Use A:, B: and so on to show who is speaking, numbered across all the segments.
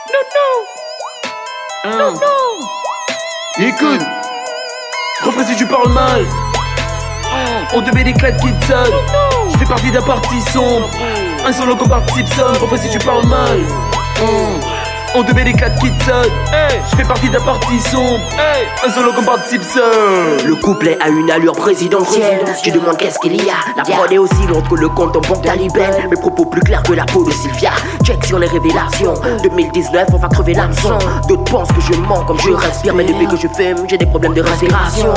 A: Non. Écoute, refais si tu parles mal. On te met des claques qui te sonnent. Je fais partie d'un parti sombre. Un solo comme Bart Simpson. Refais si tu parles mal. On te met des claques qui te sonnent. Je fais partie d'un parti sombre. Un solo comme Bart Simpson.
B: Le couplet a une allure présidentielle. Tu demandes qu'est-ce qu'il y a. La prod est aussi longue que le compte en banque talibane. Mes propos plus clairs que la peau de Sylvia. Check sur les révélations. 2019 on va crever l'hameçon. D'autres pensent que je mens comme je respire. Mais depuis que je fume j'ai des problèmes de respiration.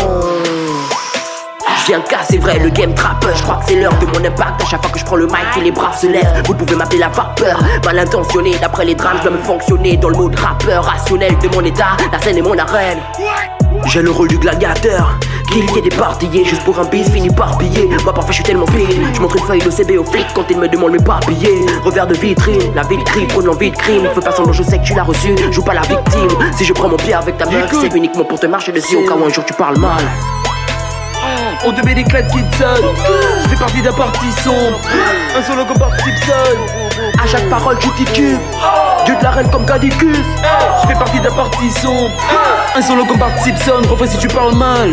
B: Je viens casser vrai le game trap. Je crois que c'est l'heure de mon impact. À chaque fois que je prends le mic et les bras se lèvent. Vous pouvez m'appeler la vapeur. Mal intentionné d'après les drames. Je dois me fonctionner dans le mode rappeur. Rationnel de mon état. La scène est mon arène. J'ai le rôle du gladiateur. Kill qui est départillé juste pour un bis fini par piller. Moi parfois je suis tellement speed. Je montre une feuille de CB au flic quand il me demande mes papiers. Revers de vitrine, la ville crie, prône l'envie de crime. Fais pas semblant, je sais que tu l'as reçu. Joue pas la victime. Si je prends mon pied avec ta meuf, c'est uniquement pour te marcher dessus au cas où un jour tu parles mal.
A: On te met des claques qui te sonnent. Je fais partie d'un parti sombre. Un solo comme Bart Simpson.
B: À chaque parole tu titubes. Dieu de la reine comme Gadicus.
A: Je fais partie d'un parti sombre. Un solo comme Bart Simpson. Refais si tu parles mal.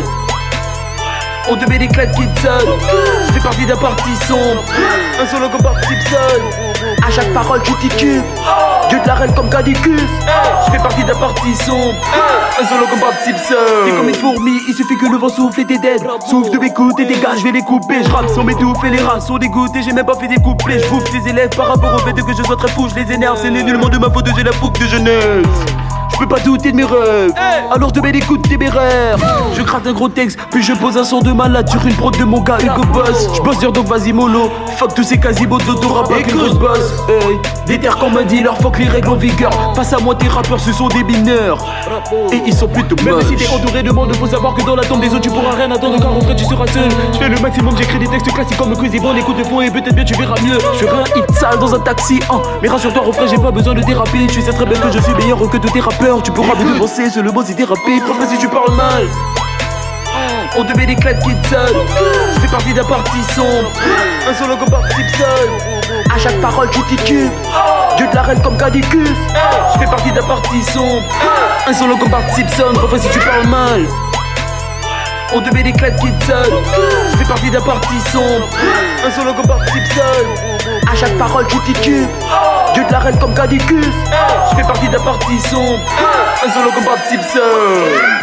A: On te met des claques qui te sonnent. Je fais partie d'un parti sombre. Un solo comme Bart Simpson.
B: À chaque parole tu titubes. Dieu de la reine comme Gadicus.
A: Je fais partie d'un parti sombre. Un solo comme Bart Simpson. T'es comme une fourmi, il suffit que le vent souffle et t'es dead. Souffle de mes coups et tes gars, je vais les couper. Je rappe sans m'étouffer, les rats sont dégoûtés. J'ai même pas fait des couplets. Je bouffe les élèves par rapport au fait que je sois très fou. Je les énerve, c'est nullement de ma faute, j'ai la fougue de jeunesse. Je peux pas douter de mes rêves, alors je te mets des coups de téméraire. Je gratte un gros texte, puis je pose un son de malade sur une prod de mon gars Hugo Boss. Je bosse dur donc vas-y mollo. Fuck tous ces quasimodos d'autorap avec une grosse boss. Déter qu'on m'a dit leur fuck les règles en vigueur. Face à moi tes rappeurs ce sont des mineurs. Et ils sont plutôt moches. Même si t'es entouré de monde, faut savoir que dans la tombe des autres tu pourras rien attendre car en vrai tu seras seul. Je fais le maximum, j'écris des textes classiques comme Crazy Bon, écoute de fond et peut-être bien tu verras mieux. Je ferai un hit sale dans un taxi, mais rassure-toi refrain j'ai pas besoin de déraper. Tu sais très bien que je suis meilleur que tous tes rappeurs. Tu pourras me devancer, c'est le boss et déraper. Refais si tu parles mal. On te met des claques qui te sonnent. Je fais partie d'un parti sombre. Un solo comme Bart Simpson.
B: À chaque parole tu titubes. Dieu de la reine comme Gadicus.
A: Je fais partie d'un parti sombre. Un solo comme Bart Simpson. Refais si tu parles mal. On te met des claques qui te sonnent. Je fais partie d'un parti sombre. Un solo comme Bart Simpson.
B: À chaque parole tu titubes. Dieu de la reine comme Gadicus.
A: Je fais partie d'un parti sombre. Un solo comme Bart Simpson.